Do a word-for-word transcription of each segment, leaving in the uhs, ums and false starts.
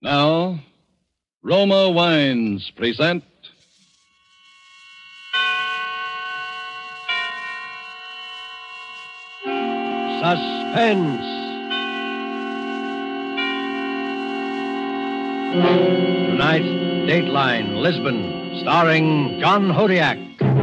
Now, Roma Wines present Suspense. Tonight, Dateline, Lisbon, starring John Hodiak.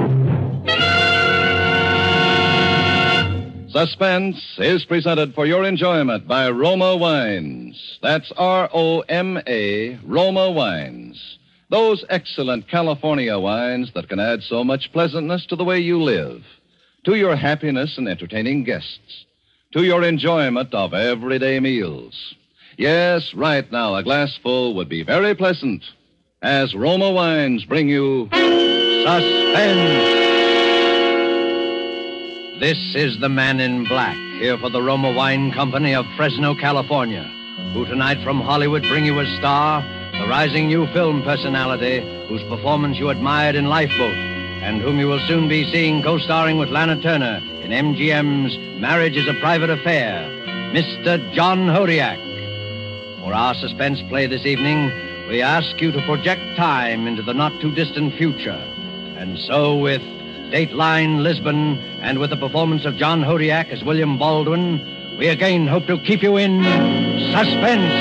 Suspense is presented for your enjoyment by Roma Wines. That's R O M A, Roma Wines. Those excellent California wines that can add so much pleasantness to the way you live, to your happiness in entertaining guests, to your enjoyment of everyday meals. Yes, right now, a glassful would be very pleasant as Roma Wines bring you Suspense. This is the Man in Black, here for the Roma Wine Company of Fresno, California, who tonight from Hollywood bring you a star, the rising new film personality whose performance you admired in Lifeboat, and whom you will soon be seeing co-starring with Lana Turner in M G M's Marriage is a Private Affair, Mister John Hodiak. For our suspense play this evening, we ask you to project time into the not-too-distant future. And so, with Dateline Lisbon, and with the performance of John Hodiak as William Baldwin, we again hope to keep you in suspense.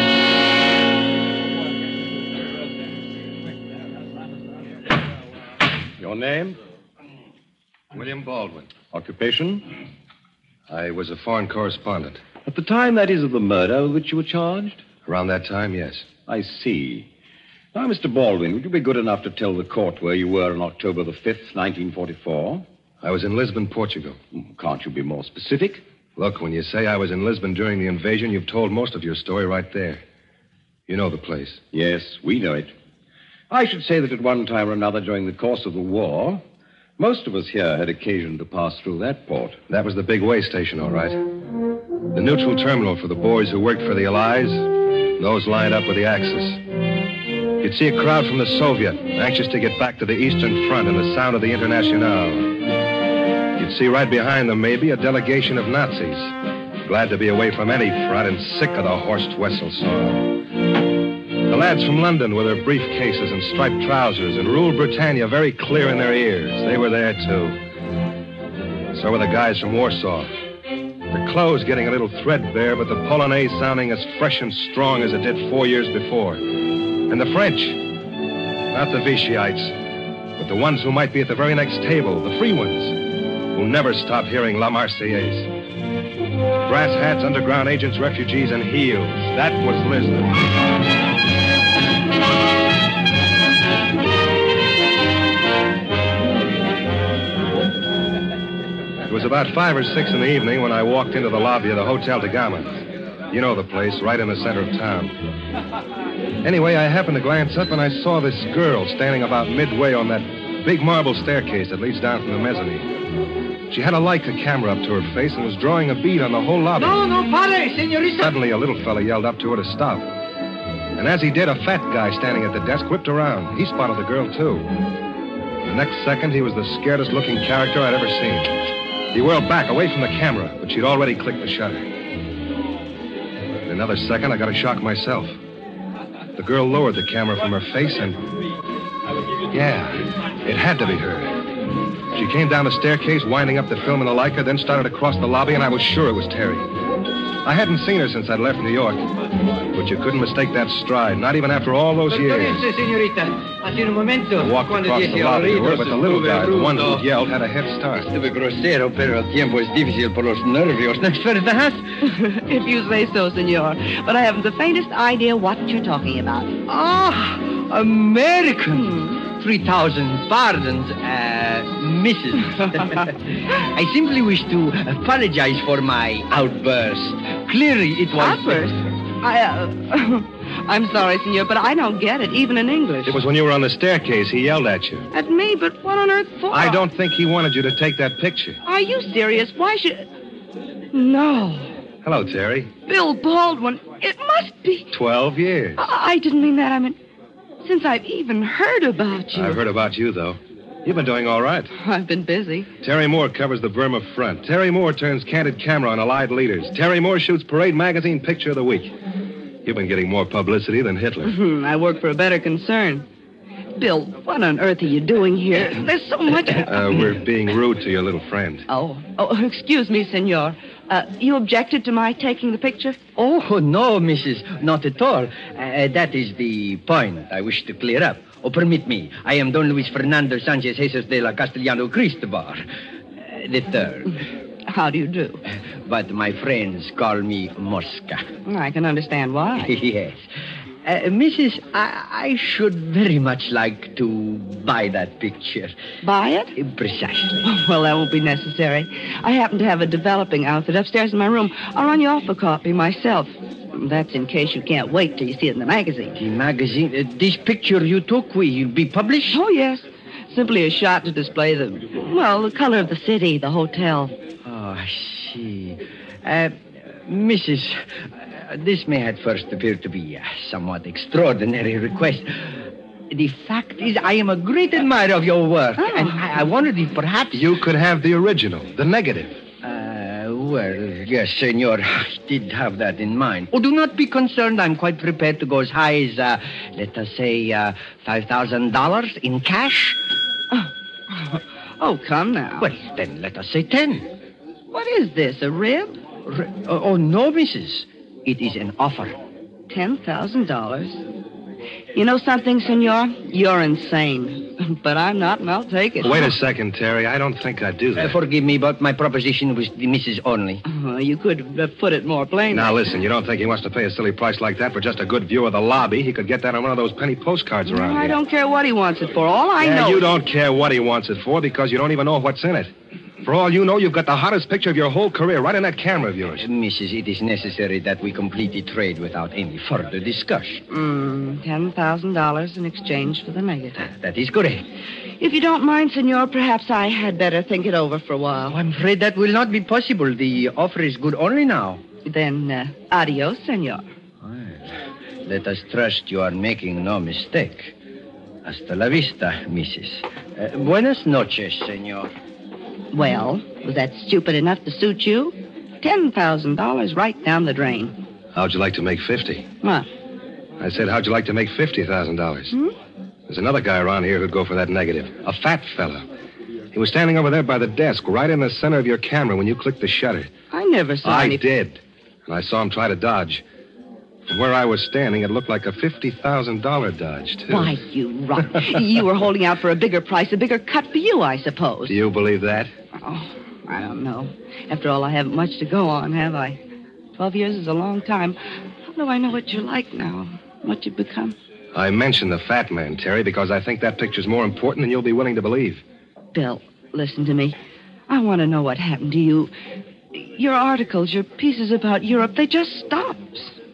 Your name? William Baldwin. Occupation? I was a foreign correspondent. At the time, that is, of the murder with which you were charged? Around that time, yes. I see. Now, Mister Baldwin, would you be good enough to tell the court where you were on October the fifth, nineteen forty-four? I was in Lisbon, Portugal. Can't you be more specific? Look, when you say I was in Lisbon during the invasion, you've told most of your story right there. You know the place. Yes, we know it. I should say that at one time or another during the course of the war, most of us here had occasion to pass through that port. That was the big way station, all right. The neutral terminal for the boys who worked for the Allies, those lined up with the Axis. You'd see a crowd from the Soviet, anxious to get back to the Eastern Front and the sound of the Internationale. You'd see right behind them, maybe, a delegation of Nazis, glad to be away from any front and sick of the Horst Wessel song. The lads from London with their briefcases and striped trousers and Rule Britannia very clear in their ears. They were there, too. So were the guys from Warsaw. Their clothes getting a little threadbare, but the Polonaise sounding as fresh and strong as it did four years before. And the French, not the Vichy'ites, but the ones who might be at the very next table, the free ones, who never stop hearing La Marseillaise. Brass hats, underground agents, refugees, and heels. That was Lisbon. It was about five or six in the evening when I walked into the lobby of the Hotel de Gama. You know the place, right in the center of town. Anyway, I happened to glance up and I saw this girl standing about midway on that big marble staircase that leads down from the mezzanine. She had a Leica camera up to her face and was drawing a bead on the whole lobby. No, no, pare, señorita. Suddenly, a little fella yelled up to her to stop. And as he did, a fat guy standing at the desk whipped around. He spotted the girl, too. The next second, he was the scaredest-looking character I'd ever seen. He whirled back, away from the camera, but she'd already clicked the shutter. In another second, I got a shock myself. The girl lowered the camera from her face and... Yeah, it had to be her. She came down the staircase, winding up the film in the Leica, then started across the lobby, and I was sure it was Terry. I hadn't seen her since I'd left New York, but you couldn't mistake that stride, not even after all those years. I walked across the lobby to her, but the little guy, the one who yelled, had a head start. If you say so, senor. But I haven't the faintest idea what you're talking about. Ah, American. Three thousand pardons, uh, Missus I simply wish to apologize for my outburst. Clearly, it was... Outburst? I, uh... I'm sorry, senor, but I don't get it, even in English. It was when you were on the staircase. He yelled at you. At me? But what on earth for? I don't think he wanted you to take that picture. Are you serious? Why should... No. Hello, Terry. Bill Baldwin. It must be... Twelve years. I, I didn't mean that. I mean, since I've even heard about you. I've heard about you, though. You've been doing all right. I've been busy. Terry Moore covers the Burma front. Terry Moore turns candid camera on Allied leaders. Terry Moore shoots Parade Magazine Picture of the Week. You've been getting more publicity than Hitler. I work for a better concern. Bill, what on earth are you doing here? There's so much... Uh, we're being rude to your little friend. Oh, oh, excuse me, senor. Uh, you objected to my taking the picture? Oh, no, Missus Not at all. Uh, that is the point I wish to clear up. Oh, permit me. I am Don Luis Fernando Sanchez Jesus de la Castellano Cristobar, uh, the third. How do you do? But my friends call me Mosca. I can understand why. Yes. Uh, Missus, I, I should very much like to buy that picture. Buy it? Uh, Precisely. Well, that won't be necessary. I happen to have a developing outfit upstairs in my room. I'll run you off a copy myself. That's in case you can't wait till you see it in the magazine. The magazine? Uh, this picture you took will be published? Oh, yes. Simply a shot to display the, well, the color of the city, the hotel. Oh, I see. Uh, Missus, uh, this may at first appear to be a somewhat extraordinary request. The fact is, I am a great admirer of your work, Oh. and I, I wondered if perhaps... You could have the original, the negative. Uh, well, yes, senor, I did have that in mind. Oh, do not be concerned. I'm quite prepared to go as high as, uh, let us say, uh, five thousand dollars in cash. Oh, come now. Well, then let us say ten. What is this, a rib? R- oh, oh, no, Missus It is an offer. ten thousand dollars. You know something, senor? You're insane. But I'm not, and I'll take it. Wait a second, Terry. I don't think I'd do Uh, that. forgive me, but my proposition was the Missus only. Uh, you could have put it more plainly. Now, listen, you don't think he wants to pay a silly price like that for just a good view of the lobby? He could get that on one of those penny postcards around I here. don't care what he wants it for. All I yeah, know... you don't care what he wants it for because you don't even know what's in it. For all you know, you've got the hottest picture of your whole career right in that camera of yours. Uh, Missus it is necessary that we complete the trade without any further discussion. Mm, ten thousand dollars in exchange for the negative. That is correct. If you don't mind, senor, perhaps I had better think it over for a Oh, while. I'm afraid that will not be possible. The offer is good only now. Then, uh, adios, senor. Well, let us trust you are making no mistake. Hasta la vista, Missus Uh, buenas noches, senor. Well, was that stupid enough to suit you? ten thousand dollars right down the drain. How'd you like to make fifty? What? I said, how'd you like to make fifty thousand dollars? Hmm? There's another guy around here who'd go for that negative. A fat fella. He was standing over there by the desk, right in the center of your camera when you clicked the shutter. I never saw I any... did. And I saw him try to dodge. From where I was standing, it looked like a fifty thousand dollars dodge, too. Why, you rot. You were holding out for a bigger price, a bigger cut for you, I suppose. Do you believe that? Oh, I don't know. After all, I haven't much to go on, have I? Twelve years is a long time. How do I know what you're like now? What you've become? I mentioned the fat man, Terry, because I think that picture's more important than you'll be willing to believe. Bill, listen to me. I want to know what happened to you. Your articles, your pieces about Europe, they just stopped.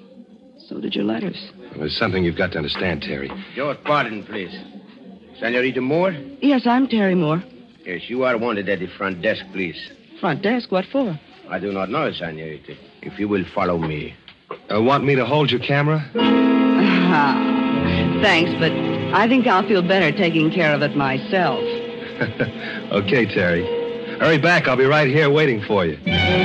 So did your letters. There's something you've got to understand, Terry. Your pardon, please. Senorita Moore? Yes, I'm Terry Moore. Yes, you are wanted at the front desk, please. Front desk, what for? I do not know, senorita. If you will follow me. Uh, want me to hold your camera? Ah, thanks, but I think I'll feel better taking care of it myself. Okay, Terry. Hurry back. I'll be right here waiting for you.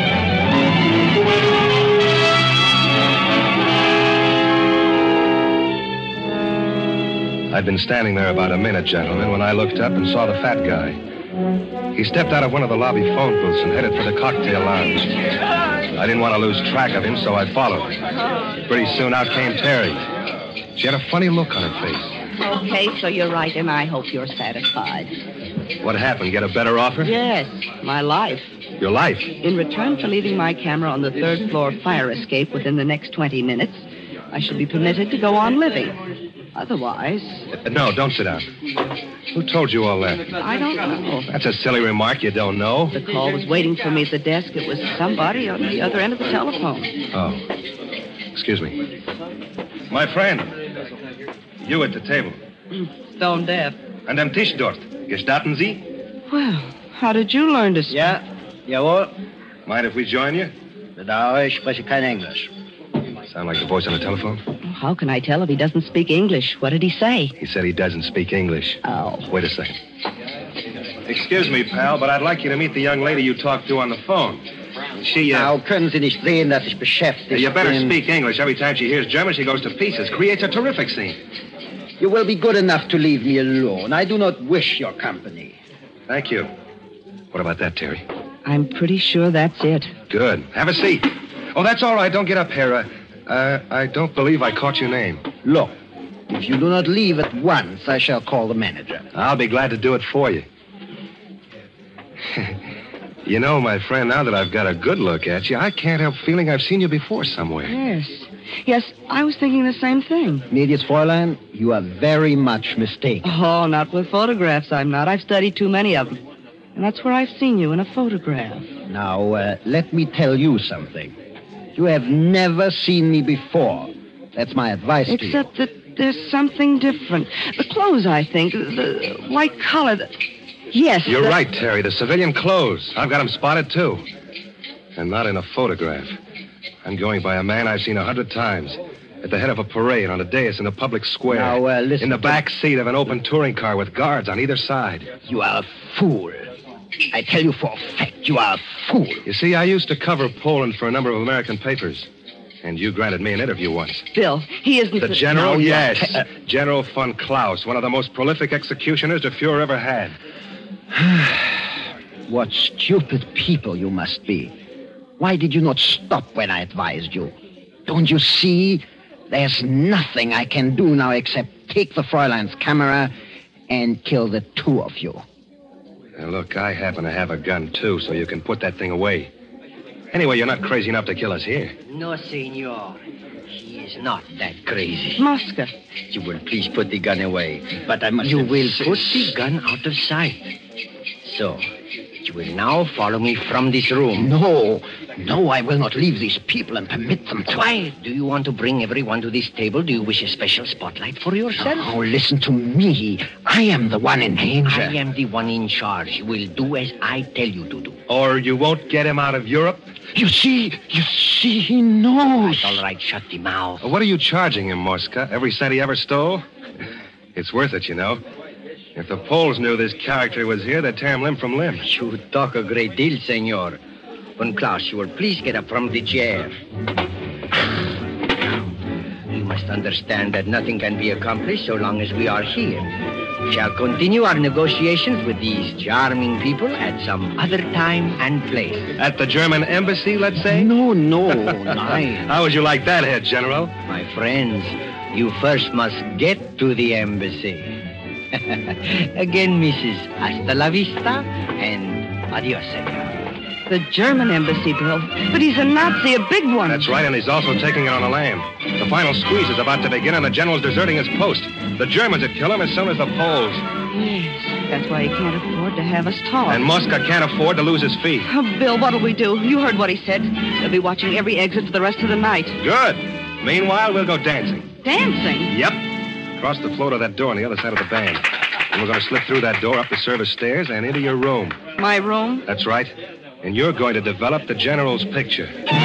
I'd been standing there about a minute, gentlemen, when I looked up and saw the fat guy. He stepped out of one of the lobby phone booths and headed for the cocktail lounge. I didn't want to lose track of him, so I followed. Pretty soon out came Terry. She had a funny look on her face. Okay, so you're right, and I hope you're satisfied. What happened? Get a better offer? Yes, my life. Your life? In return for leaving my camera on the third floor fire escape within the next twenty minutes, I shall be permitted to go on living. Otherwise... Uh, no, don't sit down. Who told you all that? I don't know. That's a silly remark. You don't know. The call was waiting for me at the desk. It was somebody on the other end of the telephone. Oh. Excuse me. My friend. You at the table. Stone deaf. And am Tisch dort. Gestatten Sie? Well, how did you learn to speak? Ja, jawohl. Mind if we join you? Da, ich spreche kein Englisch. Sound like the voice on the telephone? How can I tell if he doesn't speak English? What did he say? He said he doesn't speak English. Oh. Wait a second. Excuse me, pal, but I'd like you to meet the young lady you talked to on the phone. She, uh... Now, können Sie nicht sehen, dass ich beschäftigt You better bin? speak English. Every time she hears German, she goes to pieces. Creates a terrific scene. You will be good enough to leave me alone. I do not wish your company. Thank you. What about that, Terry? I'm pretty sure that's it. Good. Have a seat. Oh, that's all right. Don't get up here. Uh, uh, I don't believe I caught your name. Look, if you do not leave at once, I shall call the manager. I'll be glad to do it for you. You know, my friend, now that I've got a good look at you, I can't help feeling I've seen you before somewhere. Yes. Yes, I was thinking the same thing. Gnädiges Fräulein, you are very much mistaken. Oh, not with photographs, I'm not. I've studied too many of them. And that's where I've seen you, in a photograph. Now, uh, let me tell you something. You have never seen me before. That's my advice to you. Except that there's something different. The clothes, I think. The white collar. The... Yes. You're the... right, Terry. The civilian clothes. I've got them spotted, too. And not in a photograph. I'm going by a man I've seen a hundred times. At the head of a parade, on a dais in a public square. Now, uh, listen In the to... back seat of an open touring car with guards on either side. You are a fool. I tell you for a fact, you are a fool. You see, I used to cover Poland for a number of American papers. And you granted me an interview once. Bill, he isn't... The general? No, you are yes. te- uh, General von Klaus, one of the most prolific executioners the Fuhrer ever had. What stupid people you must be. Why did you not stop when I advised you? Don't you see? There's nothing I can do now except take the Fräulein's camera and kill the two of you. Now, look, I happen to have a gun, too, so you can put that thing away. Anyway, you're not crazy enough to kill us here. No, senor. He is not that crazy. Mosca. You will please put the gun away. But I must You will insist- put the gun out of sight. So, you will now follow me from this room. No, no, I will not leave these people and permit them to... Quiet. Do you want to bring everyone to this table? Do you wish a special spotlight for yourself? Oh, listen to me. I am the one in danger. I am the one in charge. You will do as I tell you to do. Or you won't get him out of Europe? You see, you see, he knows. Right, all right, shut the mouth. What are you charging him, Mosca? Every cent he ever stole? It's worth it, you know. If the Poles knew this character was here, they'd tear him limb from limb. You talk a great deal, senor. Von Klaus, you will please get up from the chair. You must understand that nothing can be accomplished so long as we are here. We shall continue our negotiations with these charming people at some other time and place. At the German embassy, let's say? No, no, nein. How would you like that, Head General? My friends, you first must get to the embassy. Again, Missus Hasta la vista and adios, senor. The German embassy, Bill. But he's a Nazi, a big one. That's right, and he's also taking it on the lam. The final squeeze is about to begin, and the general's deserting his post. The Germans would kill him as soon as the Poles. Yes, that's why he can't afford to have us talk. And Mosca can't afford to lose his feet. Oh, Bill, what'll we do? You heard what he said. They'll be watching every exit for the rest of the night. Good. Meanwhile, we'll go dancing. Dancing? Yep. Across the floor to that door on the other side of the band. And we're going to slip through that door, up the service stairs, and into your room. My room? That's right. And you're going to develop the general's picture.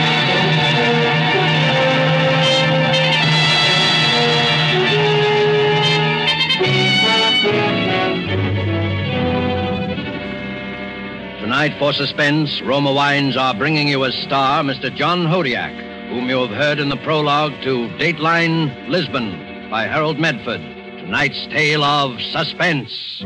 Tonight, for suspense, Roma Wines are bringing you as star Mister John Hodiak, whom you have heard in the prologue to Dateline Lisbon by Harold Medford. Tonight's tale of suspense.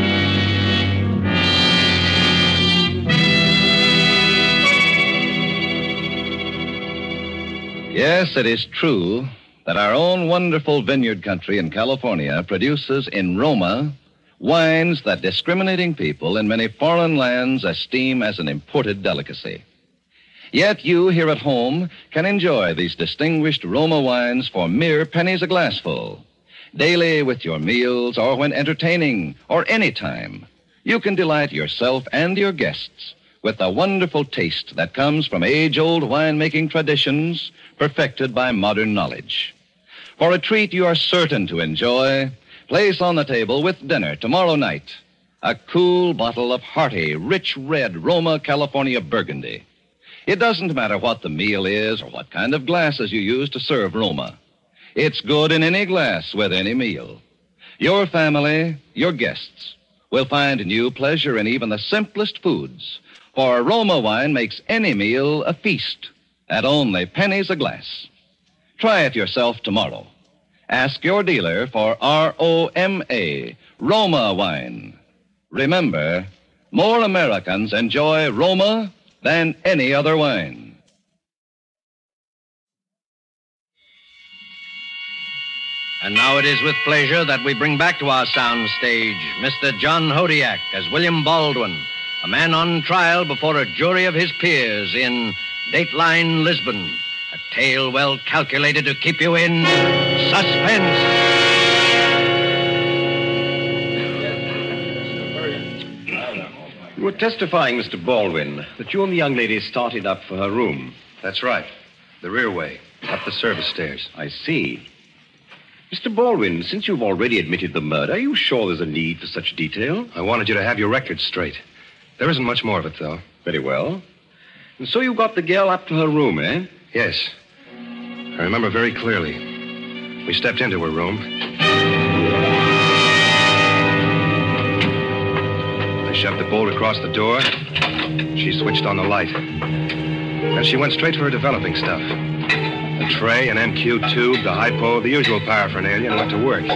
Yes, it is true that our own wonderful vineyard country in California produces in Roma wines that discriminating people in many foreign lands esteem as an imported delicacy. Yet you here at home can enjoy these distinguished Roma wines for mere pennies a glassful. Daily with your meals or when entertaining or any time, you can delight yourself and your guests with the wonderful taste that comes from age-old winemaking traditions perfected by modern knowledge. For a treat you are certain to enjoy, place on the table with dinner tomorrow night a cool bottle of hearty, rich red Roma California Burgundy. It doesn't matter what the meal is or what kind of glasses you use to serve Roma. It's good in any glass with any meal. Your family, your guests, will find new pleasure in even the simplest foods, For Roma wine makes any meal a feast at only pennies a glass. Try it yourself tomorrow. Ask your dealer for R O M A, Roma wine. Remember, more Americans enjoy Roma than any other wine. And now it is with pleasure that we bring back to our sound stage Mister John Hodiak as William Baldwin, a man on trial before a jury of his peers in Dateline Lisbon, a tale well calculated to keep you in suspense. You were testifying, Mister Baldwin, that you and the young lady started up for her room. That's right. The rear way, up the service stairs. I see. Mister Baldwin, since you've already admitted the murder, are you sure there's a need for such detail? I wanted you to have your record straight. There isn't much more of it, though. Very well. And so you got the girl up to her room, eh? Yes. I remember very clearly. We stepped into her room. I shoved the bolt across the door. She switched on the light. Then she went straight for her developing stuff. A tray, an M Q tube, the hypo, the usual paraphernalia, and went to work.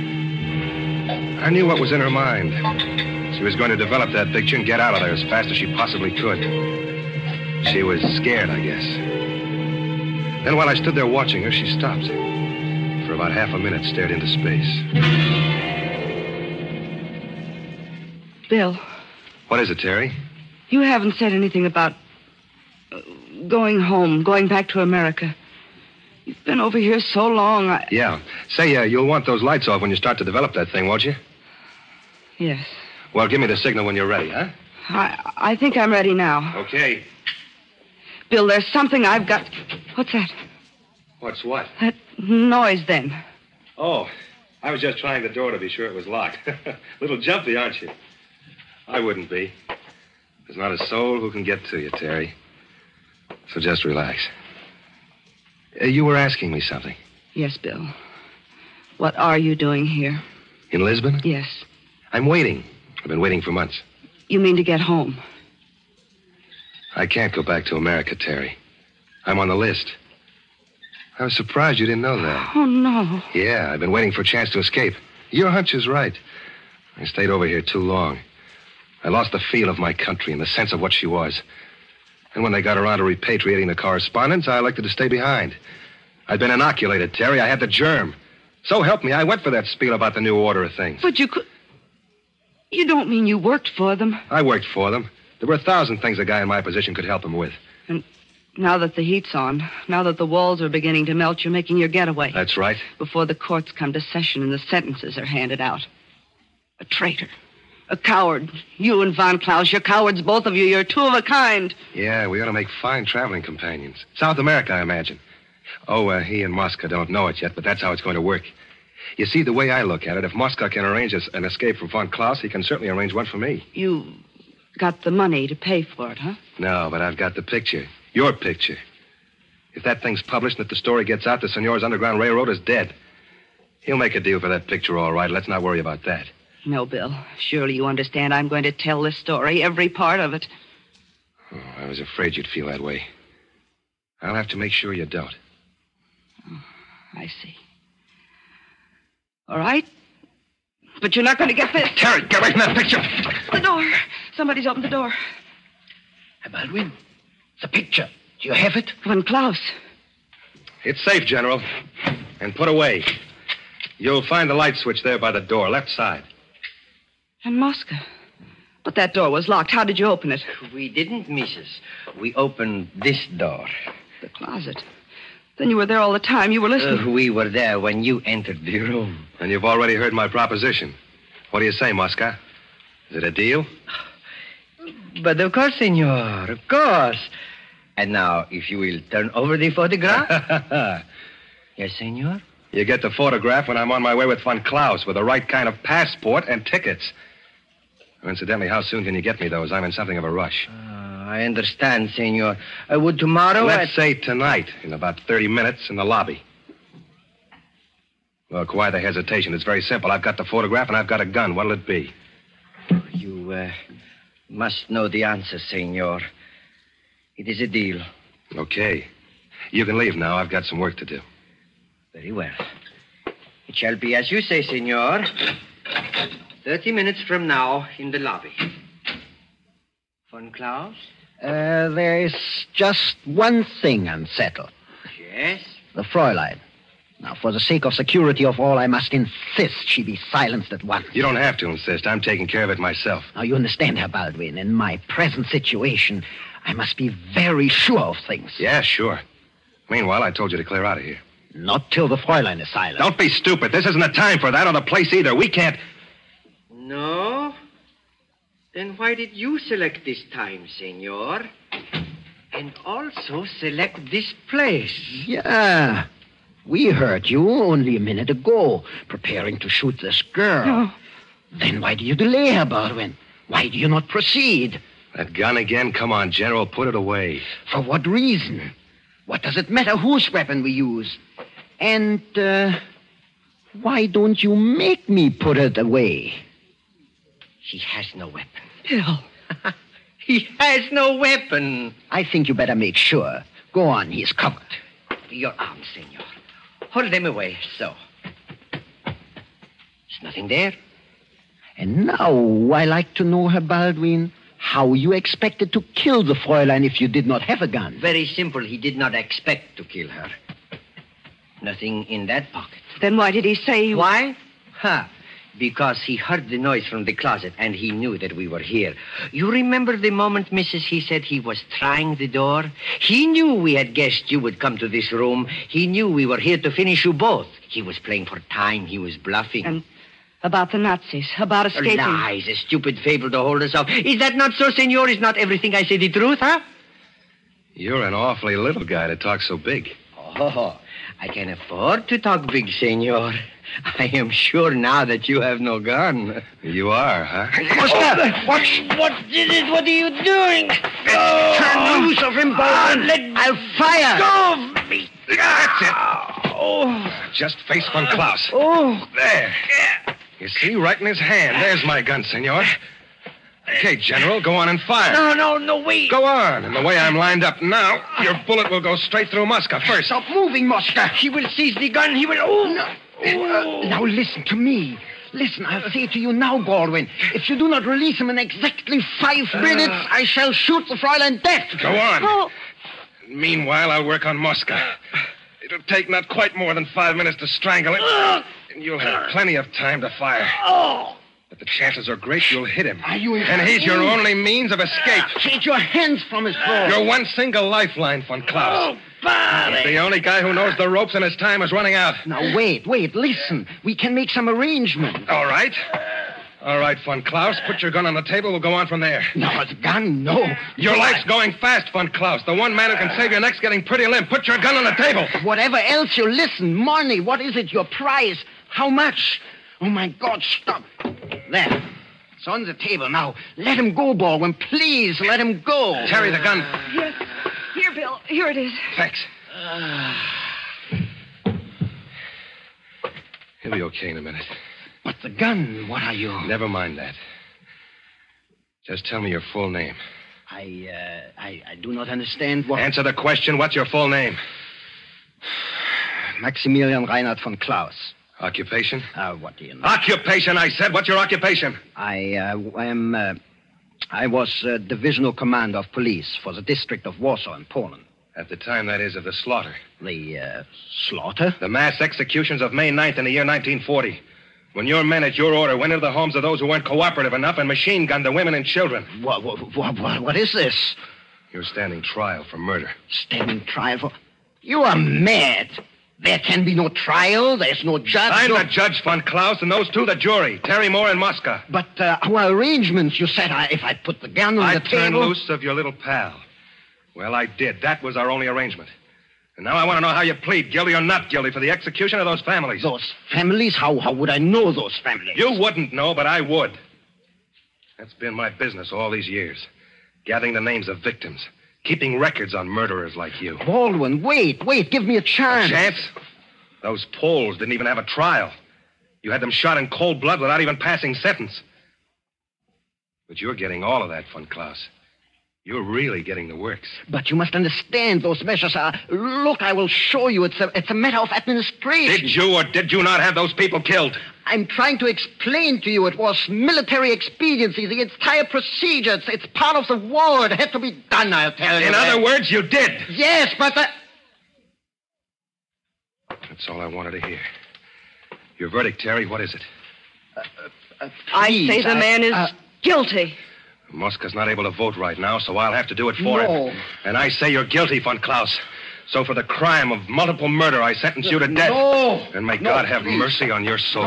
I knew what was in her mind. She was going to develop that picture and get out of there as fast as she possibly could. She was scared, I guess. Then while I stood there watching her, she stopped. For about half a minute, stared into space. Bill. What is it, Terry? You haven't said anything about uh, going home, going back to America. You've been over here so long, I... Yeah. Say, uh, you'll want those lights off when you start to develop that thing, won't you? Yes. Well, give me the signal when you're ready, huh? I, I think I'm ready now. Okay. Bill, there's something I've got... What's that? What's what? That noise, then. Oh, I was just trying the door to be sure it was locked. Little jumpy, aren't you? I wouldn't be. There's not a soul who can get to you, Terry. So just relax. Uh, you were asking me something. Yes, Bill. What are you doing here? In Lisbon? Yes. I'm waiting. I've been waiting for months. You mean to get home? I can't go back to America, Terry. I'm on the list. I was surprised you didn't know that. Oh, no. Yeah, I've been waiting for a chance to escape. Your hunch is right. I stayed over here too long. I lost the feel of my country and the sense of what she was. And when they got around to repatriating the correspondence, I elected to stay behind. I'd been inoculated, Terry. I had the germ. So help me, I went for that spiel about the new order of things. But you could... You don't mean you worked for them? I worked for them. There were a thousand things a guy in my position could help them with. And now that the heat's on, now that the walls are beginning to melt, you're making your getaway. That's right. Before the courts come to session and the sentences are handed out. A traitor. A coward. You and Von Klaus, you're cowards, both of you. You're two of a kind. Yeah, we ought to make fine traveling companions. South America, I imagine. Oh, uh, he and Mosca don't know it yet, but that's how it's going to work. You see, the way I look at it, if Mosca can arrange an escape for Von Klaus, he can certainly arrange one for me. You got the money to pay for it, huh? No, but I've got the picture. Your picture. If that thing's published and if the story gets out, the Senor's Underground Railroad is dead. He'll make a deal for that picture, all right. Let's not worry about that. No, Bill. Surely you understand I'm going to tell this story, every part of it. Oh, I was afraid you'd feel that way. I'll have to make sure you don't. Oh, I see. All right. But you're not going to get this. Terry, get away from that picture. The door. Somebody's opened the door. Baldwin, the picture. Do you have it? Von Klaus. It's safe, General. And put away. You'll find the light switch there by the door, left side. And Mosca. But that door was locked. How did you open it? We didn't, missus. We opened this door. The closet. Then you were there all the time. You were listening. Uh, we were there when you entered the room. And you've already heard my proposition. What do you say, Mosca? Is it a deal? But of course, senor, of course. And now, if you will turn over the photograph. Yes, senor? You get the photograph when I'm on my way with Von Klaus with the right kind of passport and tickets. Oh, incidentally, how soon can you get me those? I'm in something of a rush. Uh, I understand, senor. Uh, would tomorrow... Let's at... say tonight, in about thirty minutes, in the lobby. Look, why the hesitation? It's very simple. I've got the photograph and I've got a gun. What'll it be? You, uh, Must know the answer, senor. It is a deal. Okay. You can leave now. I've got some work to do. Very well. It shall be as you say, senor. Thirty minutes from now in the lobby. Von Klaus? Uh, there is just one thing unsettled. Yes? The Fräulein. Now, for the sake of security of all, I must insist she be silenced at once. You don't have to insist. I'm taking care of it myself. Now, you understand, Herr Baldwin, in my present situation, I must be very sure of things. Yeah, sure. Meanwhile, I told you to clear out of here. Not till the Fräulein is silent. Don't be stupid. This isn't the time for that or the place either. We can't... No? Then why did you select this time, senor? And also select this place? Yeah. We heard you only a minute ago, preparing to shoot this girl. No. Then why do you delay, Herr Baldwin? Why do you not proceed? That gun again? Come on, General. Put it away. For what reason? What does it matter whose weapon we use? And, uh, why don't you make me put it away? She has no weapon. Bill. He has no weapon. I think you better make sure. Go on, he's covered. Your arms, senor. Hold them away, so. There's nothing there. And now I like to know, Herr Baldwin, how you expected to kill the Fräulein if you did not have a gun. Very simple. He did not expect to kill her. Nothing in that pocket. Then why did he say you... Why? Ha. Because he heard the noise from the closet and he knew that we were here. You remember the moment, Missus he said he was trying the door? He knew we had guessed you would come to this room. He knew we were here to finish you both. He was playing for time. He was bluffing. And about the Nazis, about escaping... Lies, a stupid fable to hold us off. Is that not so, senor? Is not everything I say the truth, huh? You're an awfully little guy to talk so big. Oh, I can afford to talk big, senor. I am sure now that you have no gun. You are, huh? What's that? Watch. What is it? What are you doing? Turn loose of him, Baldwin. Let I'll fire. go of me. That's it. Oh. Just face Von Klaus. Oh. There. You see, right in his hand. There's my gun, senor. Okay, General, go on and fire. No, no, no, wait. Go on. And the way I'm lined up now, your bullet will go straight through Mosca first. Stop moving, Mosca. He will seize the gun. He will... Oh, no. Uh, now listen to me. Listen, I'll say to you now, Baldwin. If you do not release him in exactly five minutes, I shall shoot the Fräulein dead. Go on. Oh. Meanwhile, I'll work on Mosca. It'll take not quite more than five minutes to strangle him, and you'll have plenty of time to fire. Oh. But the chances are great you'll hit him. Are you And he's your only means of escape. Take your hands from his throat. Your one single lifeline, Von Klaus. He's the only guy who knows the ropes and his time is running out. Now, wait, wait, listen. We can make some arrangement. All right. All right, Von Klaus, put your gun on the table. We'll go on from there. No, the gun, no. Your No, life's I- going fast, Von Klaus. The one man who can save your neck's getting pretty limp. Put your gun on the table. Whatever else you listen, money, what is it, your prize? How much? Oh, my God, stop. There. It's on the table now. Let him go, Baldwin. Please, let him go. Terry, the gun. Yes. Here, Bill. Here it is. Thanks. He'll be okay in a minute. But the gun, what are you? Never mind that. Just tell me your full name. I, uh, I, I do not understand what... Answer the question. What's your full name? Maximilian Reinhard von Klaus. Occupation? Uh, what do you know? Occupation, I said. What's your occupation? I, uh, am, uh, I was uh, divisional commander of police for the district of Warsaw in Poland. At the time, that is, of the slaughter. The, uh, slaughter? The mass executions of May ninth in the year nineteen forty. When your men at your order went into the homes of those who weren't cooperative enough and machine-gunned the women and children. What, what, what, what, what is this? You're standing trial for murder. Standing trial for... You are mad. There can be no trial. There's no judge. I'm no... the judge, Von Klaus, and those two the jury, Terry Moore and Mosca. But uh, our arrangements, you said I, if I put the gun on I the turned table... loose of your little pal. Well, I did. That was our only arrangement. And now I want to know how you plead, guilty or not guilty, for the execution of those families. Those families? How, how would I know those families? You wouldn't know, but I would. That's been my business all these years. Gathering the names of victims. Keeping records on murderers like you. Baldwin, wait, wait. Give me a chance. A chance? Those Poles didn't even have a trial. You had them shot in cold blood without even passing sentence. But you're getting all of that, Von Klaus. You're really getting the works. But you must understand those measures are... Look, I will show you. It's a, it's a matter of administration. Did you or did you not have those people killed? I'm trying to explain to you it was military expediency, the entire procedure. It's, it's part of the war. It had to be done, I'll tell you. In other words, you did. Yes, but the... That's all I wanted to hear. Your verdict, Terry, what is it? Uh, uh, I please, say the I- man is uh, guilty. Mosca's not able to vote right now, so I'll have to do it for No. him. And I say you're guilty, Von Klaus. So for the crime of multiple murder, I sentence you to death. No. And may No, God have please. mercy on your soul.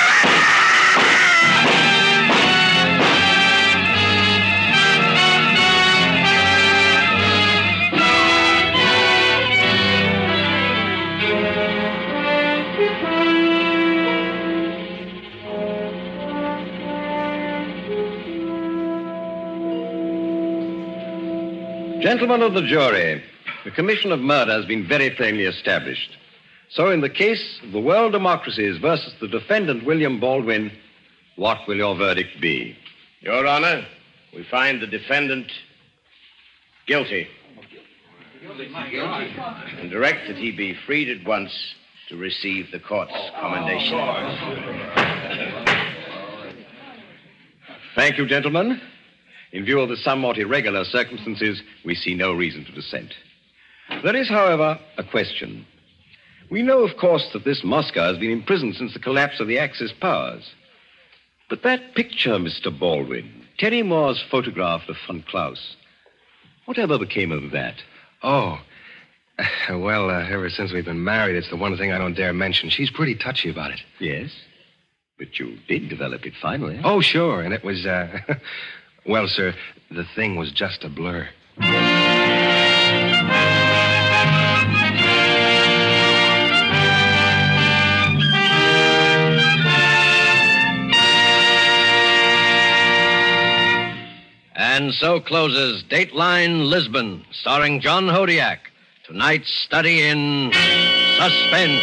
Gentlemen of the jury, the commission of murder has been very plainly established. So in the case of the World Democracies versus the defendant, William Baldwin, what will your verdict be? Your Honor, we find the defendant guilty. And direct that he be freed at once to receive the court's commendation. Thank you, gentlemen. In view of the somewhat irregular circumstances, we see no reason to dissent. There is, however, a question. We know, of course, that this Mosca has been imprisoned since the collapse of the Axis powers. But that picture, Mister Baldwin, Terry Moore's photograph of Von Klaus, whatever became of that? Oh. Well, uh, ever since we've been married, it's the one thing I don't dare mention. She's pretty touchy about it. Yes, but you did develop it finally. Oh, sure. And it was, uh... well, sir, the thing was just a blur. And so closes Dateline Lisbon, starring John Hodiak. Tonight's study in suspense.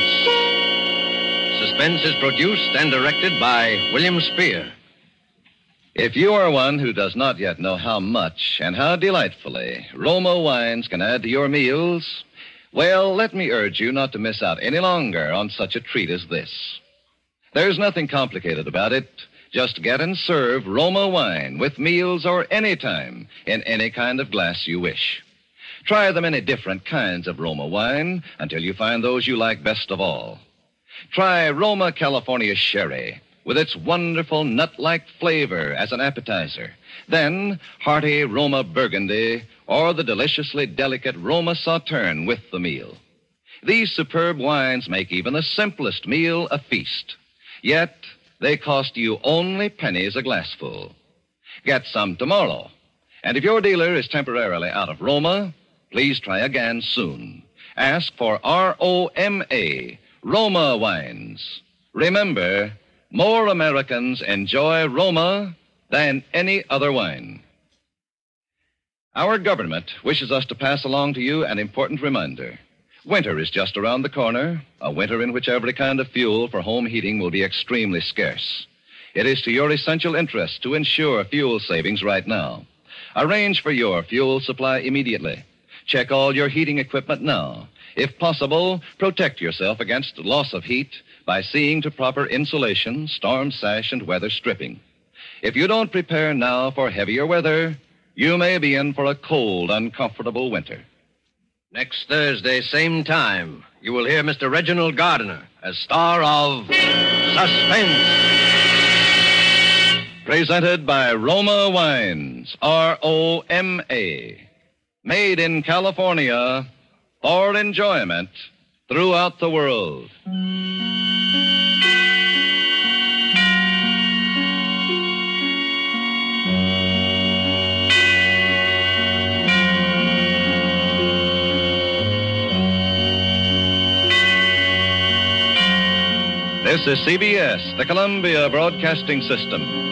Suspense is produced and directed by William Spear. If you are one who does not yet know how much and how delightfully Roma wines can add to your meals, well, let me urge you not to miss out any longer on such a treat as this. There's nothing complicated about it. Just get and serve Roma wine with meals or any time in any kind of glass you wish. Try the many different kinds of Roma wine until you find those you like best of all. Try Roma California Sherry with its wonderful nut-like flavor as an appetizer. Then hearty Roma Burgundy or the deliciously delicate Roma Sauterne with the meal. These superb wines make even the simplest meal a feast. Yet they cost you only pennies a glassful. Get some tomorrow. And if your dealer is temporarily out of Roma, please try again soon. Ask for R O M A, Roma wines. Remember, more Americans enjoy Roma than any other wine. Our government wishes us to pass along to you an important reminder. Winter is just around the corner, a winter in which every kind of fuel for home heating will be extremely scarce. It is to your essential interest to ensure fuel savings right now. Arrange for your fuel supply immediately. Check all your heating equipment now. If possible, protect yourself against loss of heat by seeing to proper insulation, storm sash, and weather stripping. If you don't prepare now for heavier weather, you may be in for a cold, uncomfortable winter. Next Thursday, same time, you will hear Mister Reginald Gardiner as star of Suspense. Presented by Roma Wines, R O M A. Made in California for enjoyment throughout the world. This is C B S, the Columbia Broadcasting System.